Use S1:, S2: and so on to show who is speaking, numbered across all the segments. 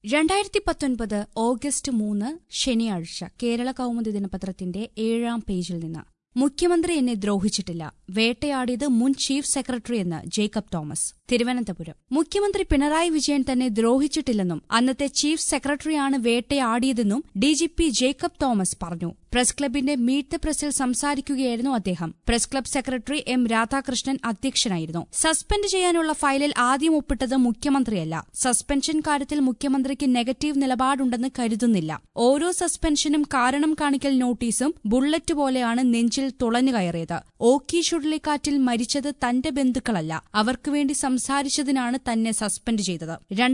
S1: 2019 August 3 ശനിയാഴ്ച കേരള കൗമുദി ദിനപത്രത്തിന്റെ 7-ാം പേജിൽ നിന്ന് മുഖ്യമന്ത്രി എന്നെ ദ്രോഹിച്ചിട്ടില്ല, വേട്ടയാടിയത് മുൻ ചീഫ് സെക്രട്ടറിയെന്ന് ജേക്കബ് തോമസ്. തിരുവനന്തപുരം മുഖ്യമന്ത്രി പിണറായി വിജയൻ തന്നെ ദ്രോഹിച്ചിട്ടില്ലെന്നും അന്നത്തെ ചീഫ് സെക്രട്ടറിയാണ് വേട്ടയാടിയതെന്നും ഡിജിപി ജേക്കബ് തോമസ് പറഞ്ഞു. പ്രസ് ക്ലബിന്റെ മീറ്റ് ദ പ്രസിൽ സംസാരിക്കുകയായിരുന്നു അദ്ദേഹം. Press club secretary M Radhakrishnan അധ്യക്ഷനായിരുന്നു. സസ്പെൻഡ് ചെയ്യാനുള്ള ഫയലിൽ ആദ്യം ഒപ്പിട്ടത് മുഖ്യമന്ത്രിയല്ല. സസ്പെൻഷൻ കാര്യത്തിൽ മുഖ്യമന്ത്രിക്ക് നെഗറ്റീവ് നിലപാടുണ്ടെന്ന് കരുതുന്നില്ല. ഓരോ സസ്പെൻഷനും കാരണം കാണിക്കൽ നോട്ടീസും ബുള്ളറ്റ് പോലെയാണ് നെഞ്ചിൽ തുളഞ്ഞു കയറിയത്. ഓഖി ചുഴലിക്കാറ്റിൽ മരിച്ചത് തന്റെ ബന്ധുക്കളല്ല, അവർക്കുവേണ്ടി സംസാരിച്ചതിനാണ് തന്നെ സസ്പെൻഡ് ചെയ്തത്.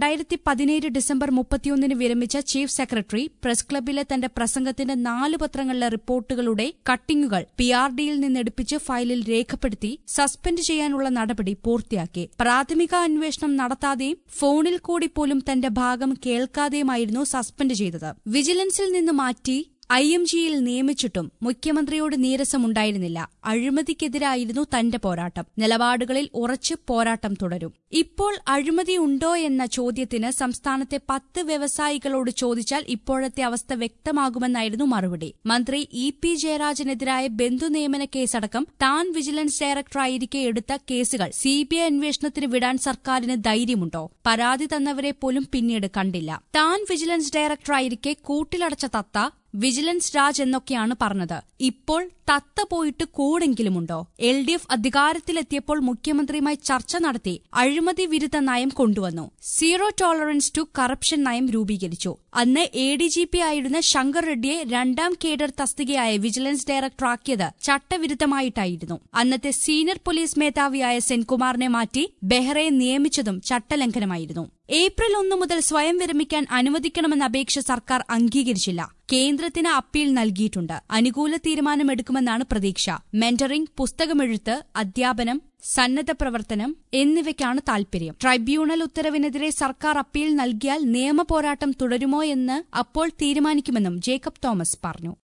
S1: 2017 ഡിസംബർ 31 വിരമിച്ച ചീഫ് സെക്രട്ടറി പ്രസ് ക്ലബിലെ തന്റെ പ്രസംഗത്തിന്റെ 4 പത്രങ്ങളിലെ റിപ്പോർട്ടുകളുടെ കട്ടിങ്ങുകൾ PRDയിൽ നിന്നെടുപ്പിച്ച് ഫയലിൽ രേഖപ്പെടുത്തി സസ്പെൻഡ് ചെയ്യാനുള്ള നടപടി പൂർത്തിയാക്കി. പ്രാഥമിക അന്വേഷണം നടത്താതെയും ഫോണിൽ കൂടി പോലും തന്റെ ഭാഗം കേൾക്കാതെയുമായിരുന്നു സസ്പെൻഡ് ചെയ്തത്. വിജിലൻസിൽ നിന്ന് മാറ്റി IMGയിൽ നിയമിച്ചിട്ടും മുഖ്യമന്ത്രിയോട് നീരസമുണ്ടായിരുന്നില്ല. അഴിമതിക്കെതിരായിരുന്നു തന്റെ പോരാട്ടം. നിലപാടുകളിൽ ഉറച്ച് പോരാട്ടം തുടരും. ഇപ്പോൾ അഴിമതിയുണ്ടോ എന്ന ചോദ്യത്തിന് സംസ്ഥാനത്തെ 10 വ്യവസായികളോട് ചോദിച്ചാൽ ഇപ്പോഴത്തെ അവസ്ഥ വ്യക്തമാകുമെന്നായിരുന്നു മറുപടി. മന്ത്രി EP ജയരാജനെതിരായ ബന്ധുനിയമന കേസടക്കം താൻ വിജിലൻസ് ഡയറക്ടറായിരിക്കെ എടുത്ത കേസുകൾ CBI അന്വേഷണത്തിന് വിടാൻ സർക്കാരിന് ധൈര്യമുണ്ടോ? പരാതി തന്നവരെ പോലും പിന്നീട് കണ്ടില്ല. താൻ വിജിലൻസ് ഡയറക്ടറായിരിക്കെ കൂട്ടിലടച്ച തത്ത വിജിലൻസ് രാജ് എന്നൊക്കെയാണ് പറഞ്ഞത്. ഇപ്പോൾ തത്ത പോയിട്ട് കൂടെങ്കിലുമുണ്ടോ? LDF അധികാരത്തിലെത്തിയപ്പോൾ മുഖ്യമന്ത്രിയുമായി ചർച്ച നടത്തി അഴിമതി വിരുദ്ധ നയം കൊണ്ടുവന്നു. സീറോ ടോളറൻസ് ടു കറപ്ഷൻ നയം രൂപീകരിച്ചു. അന്ന് ADGP ആയിരുന്ന ശങ്കർ റെഡ്ഡിയെ 2ാം കേഡർ തസ്തികയായ വിജിലൻസ് ഡയറക്ടറാക്കിയത് ചട്ടവിരുദ്ധമായിട്ടായിരുന്നു. അന്നത്തെ സീനിയർ പോലീസ് മേധാവിയായ സെൻകുമാറിനെ മാറ്റി ബെഹ്റയെ നിയമിച്ചതും ചട്ടലംഘനമായിരുന്നു. ഏപ്രിൽ 1 മുതൽ സ്വയം വിരമിക്കാൻ അനുവദിക്കണമെന്ന അപേക്ഷ സർക്കാർ അംഗീകരിച്ചില്ല. കേന്ദ്രത്തിന് അപ്പീൽ നൽകിയിട്ടുണ്ട്. അനുകൂല തീരുമാനമെടുക്കുമെന്നാണ് പ്രതീക്ഷ. മെന്ററിംഗ്, പുസ്തകമെഴുത്ത്, അധ്യാപനം, സന്നദ്ധ പ്രവർത്തനം എന്നിവയ്ക്കാണ് താൽപര്യം. ട്രൈബ്യൂണൽ ഉത്തരവിനെതിരെ സർക്കാർ അപ്പീൽ നൽകിയാൽ നിയമപോരാട്ടം തുടരുമോ എന്ന് അപ്പോൾ തീരുമാനിക്കുമെന്നും ജേക്കബ് തോമസ് പറഞ്ഞു.